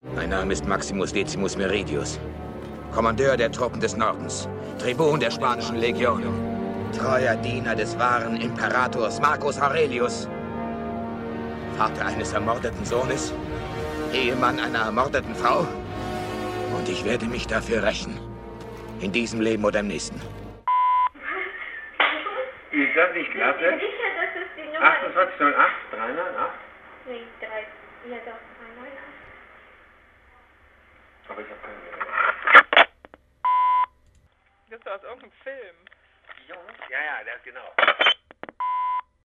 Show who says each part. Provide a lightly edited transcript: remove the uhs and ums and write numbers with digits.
Speaker 1: Mein Name ist Maximus Decimus Meridius, Kommandeur der Truppen des Nordens, Tribun der spanischen Legion, treuer Diener des wahren Imperators Marcus Aurelius, Vater eines ermordeten Sohnes, Ehemann einer ermordeten Frau, und ich werde mich dafür rächen. In diesem Leben oder im nächsten.
Speaker 2: Ist das nicht klasse?
Speaker 3: Ich bin sicher, dass es die Nummer
Speaker 2: 2808 398?
Speaker 3: Nee, ja doch, 398.
Speaker 2: Aber ich habe keinen mehr.
Speaker 4: Das ist aus irgendeinem Film.
Speaker 2: Ja, das genau.